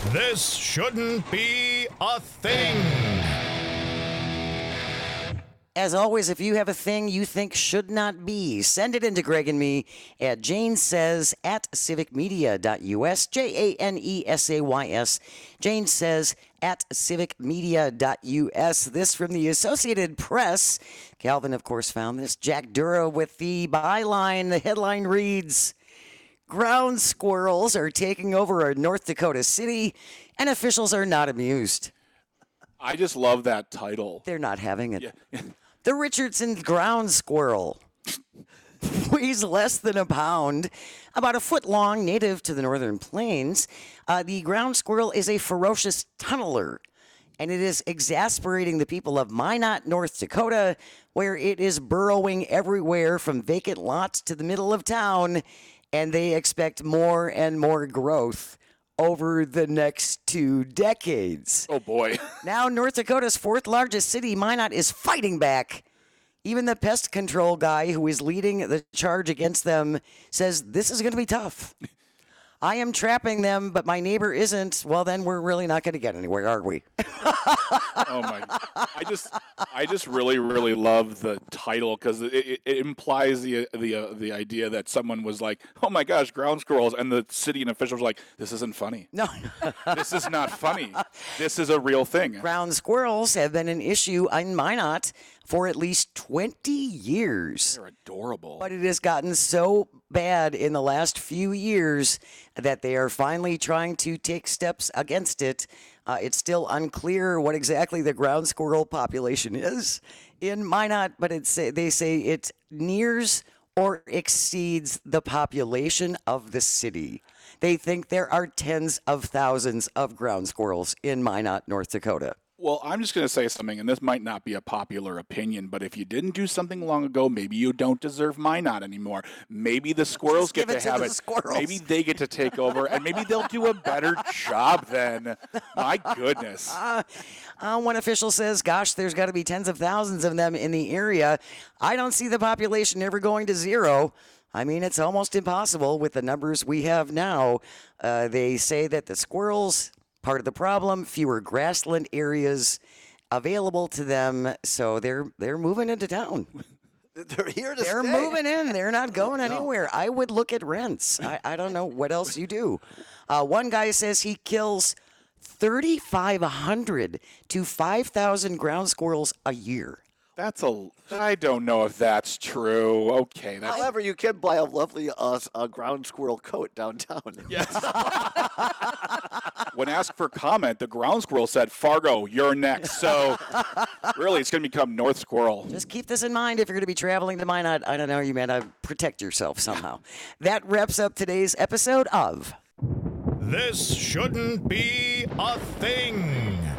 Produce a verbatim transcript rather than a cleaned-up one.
This shouldn't be a thing. As always, if you have a thing you think should not be, send it into Greg and me at Jane Says at civicmedia dot U S, J A N E S A Y S, Jane Says at civicmedia dot U S. This from the Associated Press. Calvin, of course, found this. Jack Dura with the byline. The headline reads, ground squirrels are taking over a North Dakota city, and officials are not amused. I just love that title. They're not having it. Yeah. The Richardson ground squirrel weighs less than a pound, about a foot long, native to the northern plains. Uh, the ground squirrel is a ferocious tunneler, and it is exasperating the people of Minot, North Dakota, where it is burrowing everywhere from vacant lots to the middle of town, and they expect more and more growth over the next two decades. Oh, boy. Now, North Dakota's fourth largest city, Minot, is fighting back. Even the pest control guy who is leading the charge against them says this is going to be tough. I am trapping them, but my neighbor isn't. Well, then we're really not going to get anywhere, are we? Oh my! I just, I just really, really love the title because it, it, it implies the the uh, the idea that someone was like, "Oh my gosh, ground squirrels," and the city and officials were like, "This isn't funny. No, This is not funny. This is a real thing." ground squirrels have been an issue in Minot for at least twenty years. They're adorable. But it has gotten so bad in the last few years that they are finally trying to take steps against it. Uh, it's still unclear what exactly the ground squirrel population is in Minot, but it's, they say it nears or exceeds the population of the city. They think there are tens of thousands of ground squirrels in Minot, North Dakota. Well, I'm just going to say something, and this might not be a popular opinion, but if you didn't do something long ago, maybe you don't deserve Minot anymore. Maybe the squirrels Just give get it to to have the it. squirrels. Maybe they get to take over, and maybe they'll do a better job then. My goodness. Uh, uh, one official says, gosh, there's got to be tens of thousands of them in the area. I don't see the population ever going to zero. I mean, it's almost impossible with the numbers we have now. Uh, they say that the squirrels, part of the problem, fewer grassland areas available to them, so they're they're moving into town. They're here to They're stay. moving in. They're not going anywhere. I would look at rents. I, I don't know what else you do. Uh, one guy says he kills thirty-five hundred to five thousand ground squirrels a year. That's a. I don't know if that's true. Okay, that's. However, you can buy a lovely uh, uh, ground squirrel coat downtown. Yes. When asked for comment, the ground squirrel said, "Fargo, you're next." So, really, it's going to become North Squirrel. Just keep this in mind if you're going to be traveling to Minot. I don't know, you may to protect yourself somehow. That wraps up today's episode of This shouldn't be a thing.